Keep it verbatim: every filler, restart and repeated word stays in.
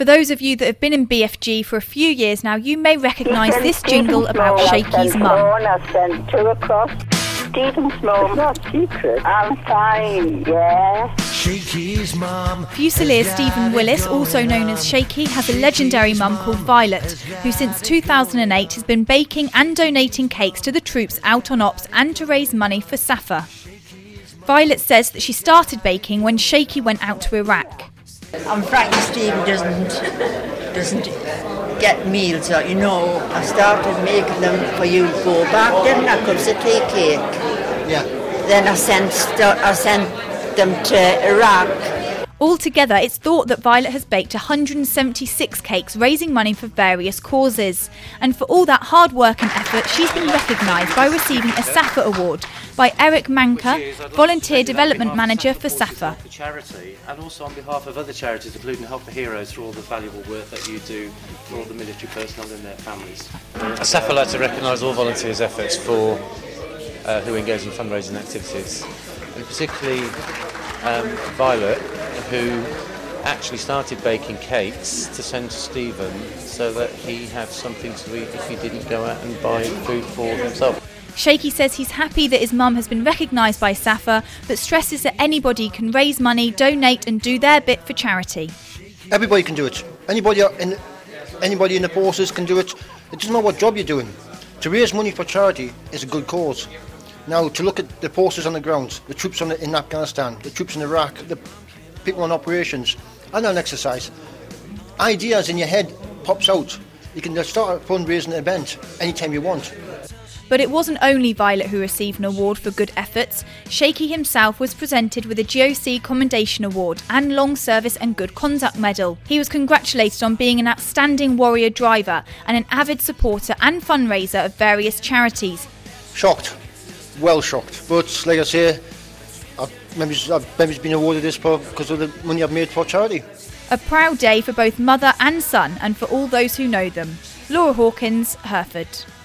For those of you that have been in B F G for a few years now, you may recognise this jingle about Shakey's mum. I sent two across. Stephen's mum. It's not secret. I'm fine, yeah. Shakey's mum. Fusilier Stephen Willis, also known as Shakey, has a legendary mum called Violet, who since two thousand eight has been baking and donating cakes to the troops out on ops and to raise money for SAFA. Violet says that she started baking when Shakey went out to Iraq. I'm frightened Stephen doesn't doesn't get meals, you know. I started making them for you to go back, didn't I? Cups of tea cake. Yeah. Then I sent I sent them to Iraq. Altogether, it's thought that Violet has baked one hundred seventy-six cakes, raising money for various causes. And for all that hard work and effort, she's been recognised by receiving a SAFA award by Eric Manka, Volunteer Development Manager for SAFA. For charity, and also on behalf of other charities, including Help for Heroes, for all the valuable work that you do for all the military personnel and their families. SAFA like to recognise all volunteers' efforts for uh, who engage in fundraising activities, and particularly um, Violet, who actually started baking cakes to send to Stephen so that he had something to eat if he didn't go out and buy food for himself. Shakey says he's happy that his mum has been recognised by SAFA, but stresses that anybody can raise money, donate and do their bit for charity. Everybody can do it. Anybody in, anybody in the forces can do it. It doesn't matter what job you're doing. To raise money for charity is a good cause. Now, to look at the forces on the ground, the troops on the, in Afghanistan, the troops in Iraq, the people on operations, and on exercise, ideas in your head pops out. You can start a fundraising event anytime you want. But it wasn't only Violet who received an award for good efforts. Shakey himself was presented with a G O C Commendation Award and Long Service and Good Conduct Medal. He was congratulated on being an outstanding warrior driver and an avid supporter and fundraiser of various charities. Shocked, well shocked. But like I say, I've maybe, I've maybe been awarded this for, because of the money I've made for charity. A proud day for both mother and son and for all those who know them. Laura Hawkins, Hereford.